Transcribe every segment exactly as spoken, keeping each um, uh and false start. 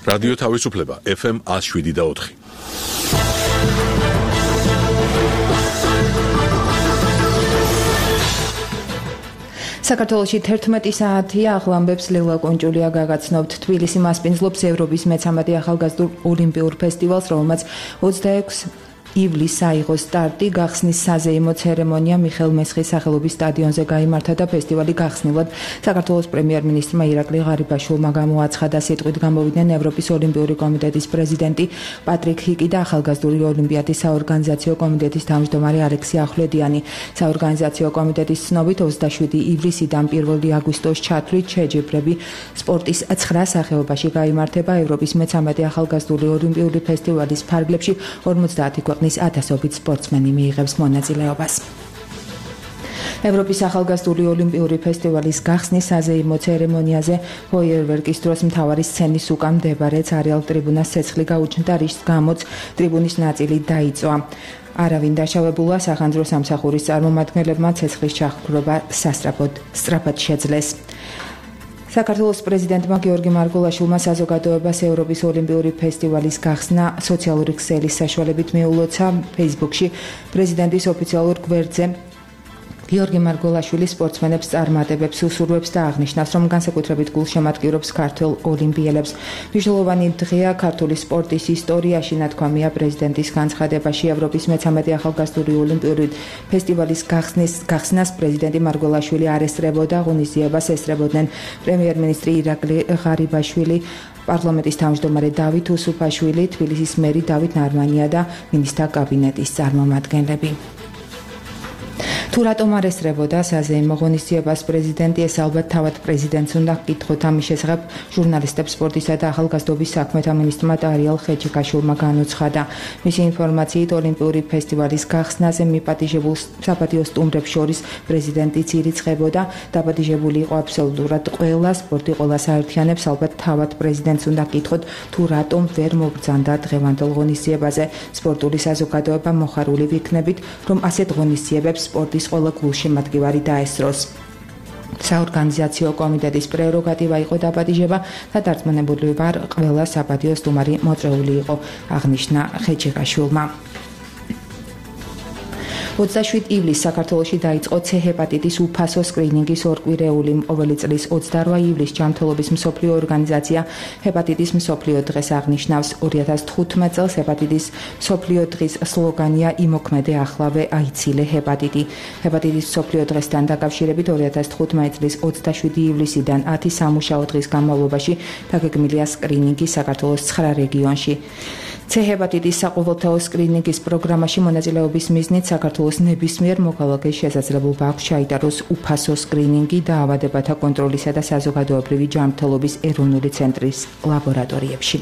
რადიო თავისუფლება ეფ ემ one oh seven და four. საქართველოში თერთმეტი საათია ახლამბებს ლელა კონჭულია გაგაცნობთ. თბილისი მასპინძლობს ევროპის მეცამეტე ახალგაზრდულ ოლიმპიურ ფესტივალს, რომელმაც ოცდაექვსი ივლისს აიღო სტარტი. გახსნის საზეიმო ცერემონია მიხეილ მესხის სახელობის სტადიონზე გაიმართა და ფესტივალი გახსნილად საქართველოს პრემიერ-მინისტრმა ირაკლი ღარიბაშვილმა გამოაცხადა. სიტყვით გამოვიდნენ ევროპის ოლიმპიური კომიტეტის პრეზიდენტი პატრიკ ჰიკი და ახალგაზრდული ოლიმპიადის საორგანიზაციო კომიტეტის თავმჯდომარე ალექსი ახვლედიანი. საორგანიზაციო კომიტეტის ცნობით ოცდაშვიდი ივლისიდან პირველი აგვისტოს ჩათვლით შეჯიბრები სპორტის ცხრა სახეობაში გაიმართება. ევროპის მეცამეტე ახალგაზრდული ოლიმპიური ფესტივალის ფარგლებში ორმოცდაათი ქვეყნის ათასობით სპორტსმენი მიიღებს მონაწილეობას. ევროპის ახალგაზრდული ოლიმპიური ფესტივალის გახსნის საზეიმო ცერემონიაზე ფოიერვერკის დროს მთავარი სცენის უკან მდებარე ცარიელ ტრიბუნას ცეცხლი გაუჩნდა, რის გამოც ტრიბუნის ნაწილი დაიწვა. არავინ დაშავებულა, სახანძრო სამსახურის წარმომადგენლებმა ცეცხლის ჩახგრობა სასწრაფოდ სწრაფად შეძლეს. საქართველოს პრეზიდენტმა გიორგი მარგულაშვილმა საზოგადოებას ევროპის ოლიმპიური ფესტივალის გახსნა სოციალური ქსელის საშუალებით მიულოცა. ფეისბუქში პრეზიდენტის ოფიციალურ გვერდზე გიორგი მარგულაშვილი სპორტსმენებს წარმატებებს უსურვებს და აღნიშნავს, რომ განსაკუთრებით გულშემატკივრობს ქართველ ოლიმპიელებს. მნიშვნელოვანი დღეა ქართული სპორტის ისტორიაში, ნათქვამია პრეზიდენტის განცხადებაში. ევროპის მეცამეტე ახალგაზრდული ოლიმპიური ფესტივალის გახსნის გახსნას პრეზიდენტი მარგულაშვილი არ ესწრებოდა, ღონისძიებას ესწრებოდნენ პრემიერ-მინისტრი ირაკლი ღარიბაშვილი, პარლამენტის თავმჯდომარე დავით უსუფაშვილი, თბილისის მერი დავით ნარმანია და მინისტრთა კაბინეტის წარმომადგენლები. თუ რატომ არ ესწრებოდა საზეიმო ღონისძიებას პრეზიდენტი, ეს ალბათ თავად პრეზიდენტს უნდა გკითხოთ. ამის შესახებ ჟურნალისტებს სპორტისა და ახალგაზრდობის საქმეთა მინისტრმა ტარიელ ხეჩიკაშვილმა განუცხადა. მისი ინფორმაციით, ოლიმპიური ფესტივალის გახსნაზე მიპატიჟებულ საპატიო სტუმრებს შორის პრეზიდენტიც ირიცხებოდა. დაპატიჟებული იყო აბსოლუტურად ყველა, სპორტი ყველას აერთიანებს. ალბათ თავად პრეზიდენტს უნდა გკითხოთ, თუ რატომ ვერ მობრძანდა დღევანდელ ღონისძიებაზე. სპორტული საზოგადოება მოხარული ვიქნებით, რომ ასეთ ღონისძიებებს სპორტის ყველა გულშემატკივარი დაესწროს. საორგანიზაციო კომიტეტის პრეროგატივა იყო დაპატიჟება და დარწმუნებული ვარ, ყველა საპატიო სტუმარი მოწვეული იყო, აღნიშნა ხეჩიკაშვილმა. ოცდაშვიდი ივლისს საქართველოში დაიწყო C ჰეპატიტის უფასო სკრინინგის ორკვირეული. ყოველი წლის ოცდარვა ივლისს ჯანმრთელობის მსოფლიო ორგანიზაცია ჰეპატიტის მსოფლიო დღეს აღნიშნავს. ორი ათას თხუთმეტ წელს ჰეპატიტის მსოფლიო დღის სლოგანია „იმოქმედე ახლავე აიცილე ჰეპატიტი“. ჰეპატიტის მსოფლიო დღესთან დაკავშირებით ორი ათას თხუთმეტი წლის ოცდაშვიდი ივლისიდან ათი სამუშაო დღის განმავლობაში დაგეგმილია სკრინინგი საქართველოს ცხრა რეგიონში. C ჰეპატიტის საყოველთაო სკრინინგის პროგრამაში მონაწილეობის მიზნით საქართველოს ნებისმიერ მოქალაქეს შესაძლებლობა აქვს ჩაიტაროს უფასო სკრინინგი დაავადებათა კონტროლისა და საზოგადოებრივი ჯანმრთელობის ეროვნული ცენტრის ლაბორატორიებში.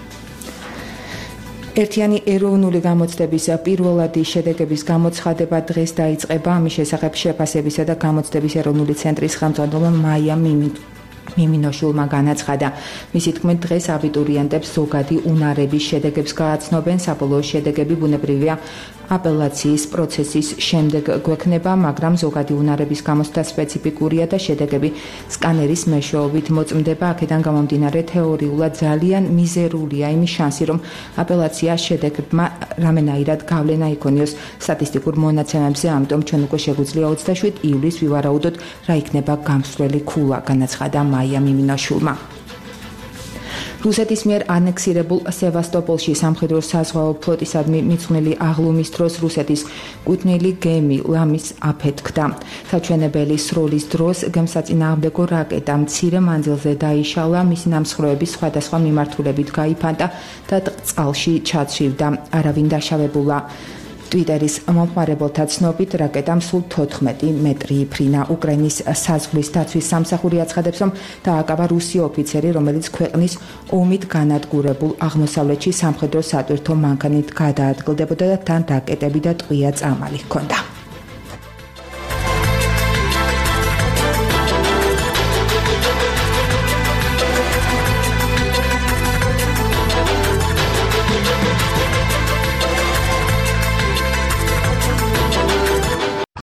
ერთიანი ეროვნული გამოცდების პირველადი შედეგების გამოცხადება დღეს დაიწყება. ამის შესახებ შეფასებისა და გამოცდების ეროვნული ცენტრის ხელმძღვანელმა მაია მიმინოშულმა განაცხადა. მისი თქმით, დღეს აბიტურიენტებს ზოგადი უნარების შედეგებს გააცნობენ. საბოლოო შედეგები ბუნებრივია აპელაციის პროცესის შემდეგ გვექნება, მაგრამ ზოგადი უნარების გამოცდა სპეციფიკურია და შედეგები სკანერის მეშვეობით მოწმდება. აქედან გამომდინარე, თეორიულად ძალიან მიზერულია იმის შანსი, რომ აპელაცია შედეგებმა რამენაირად გავლენა იქონიოს სტატისტიკურ მონაცემებზე. ამიტომ ჩვენ უკვე შეგვიძლია ოცდაშვიდი ივლისს ვივარაუდოთ, რა იქნება გამსვლელი ქულა, განაცხადა მაია მიმინოშულმა. რუსეთის მიერ ანექსირებულ სევასტოპოლში სამხედრო საზღვაო ფლოტისადმი მიძღვნილი აღლუმის დროს რუსეთის კუთვნილი გემი ლამის აფეთქდა. საჩვენებელი სროლის დროს გემსაწინააღმდეგო რაკეტა მცირე მანძილზე დაიშალა, მისი ნამსხვრევები სხვადასხვა მიმართულებით გაიფანტა და წყალში ჩაცვივდა. არავინ დაშავებულა. ტვიტერის მომხმარებელთა ცნობით, რაკეტამ სულ თოთხმეტი მეტრი იფრინა. უკრაინის საზღვრის დაცვის სამსახური აცხადებს, რომ დააკავა რუსი ოფიცერი, რომელიც ქვეყნის ომით განადგურებულ აღმოსავლეთში სამხედრო სატვირთო მანქანით გადაადგილდებოდა და თან რაკეტები და ტყვია წამალი ჰქონდა.